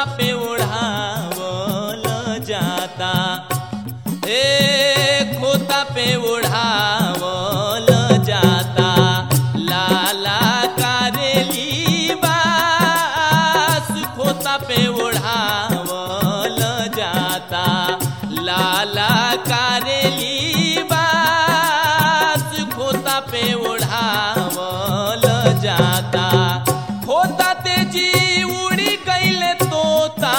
खोता पे उड़ावल जाता, खोता पे उड़ावल जाता। लाला कारेली बास खोता पे उड़ावल जाता, लाला कारेली बास खोता पे उड़ावल जाता। खोता तेजी उड़ी गईले तोता,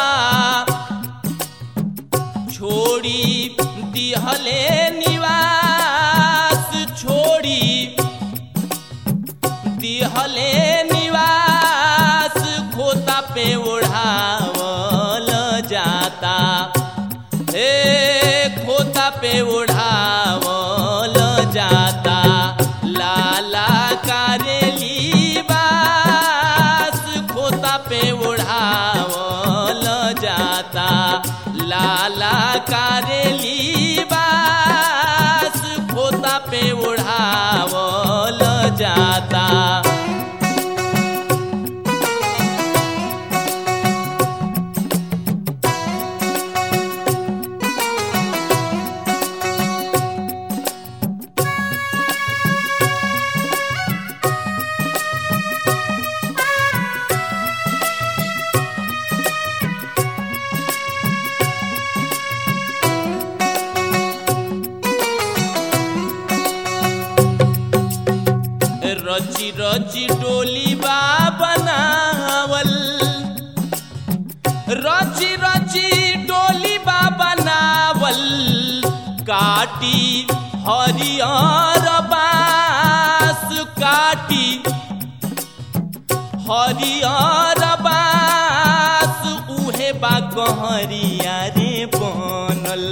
छोड़ी दिहले निवास, छोड़ी दिहले निवास खोता पे उड़ावल जाता, खोता पे उड़ावल जाता। लाला कारेली बास खोता पे उड़ावल जाता, लाला कारेली बास खोता पे उड़ावल जाता। रची रची डोली बा बनावल, रची रची डोली बा बनावल। काटी हरियर बास, काटी हरियर बास उहे बा कहरिया रे बनल,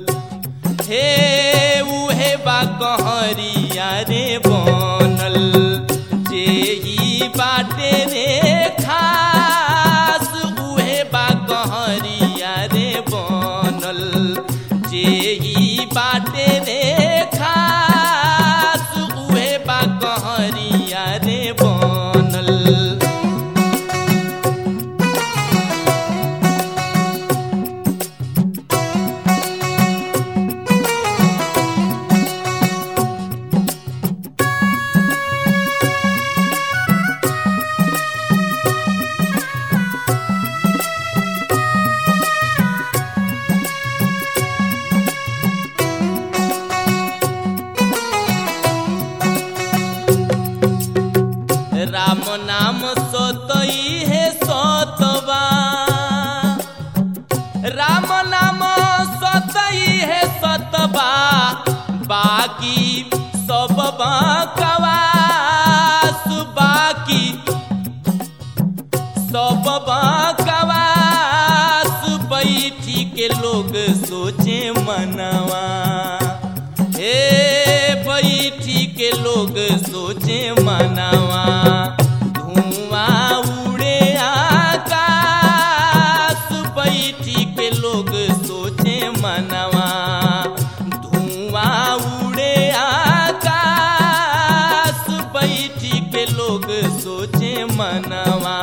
उहे बा कहरिया रे बनल। जेई बाटे रे खास उहे बा कहरिया रे बनल, जेई बाटे रे खास उहे बा कहरिया रे बनल। राम नाम सतई है सतबा, राम नाम सतई है सतबा। बाकी सब बकवास, बाकी सब बकवास। बैठी के लोग सोचे मनवा, बैठी के लोग सोचे मनवा। धुआं उड़े आकाश, बैठी के लोग सोचे मनवा। धुआं उड़े आकाश, बैठी के लोग सोचे मनवा।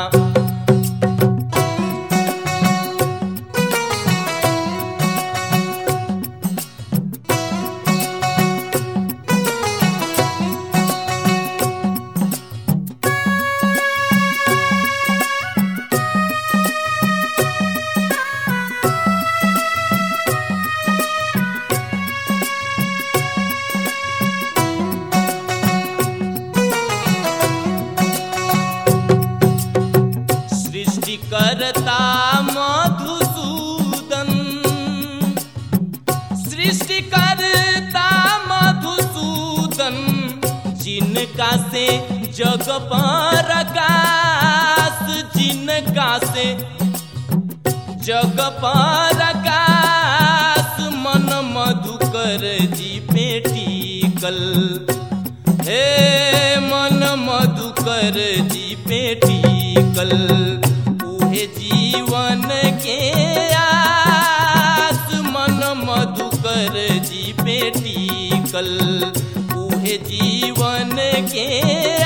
करता मधुसूदन, सृष्टि करता मधुसूदन। जिनका से जग पर आकाश, जिनका से जग पर आकाश। मन मधुकर जी पे टिकल, मन मधुकर जी पे टिकल। जीवन के आस मन मधुकर जी पे टिकल, उहे जीवन के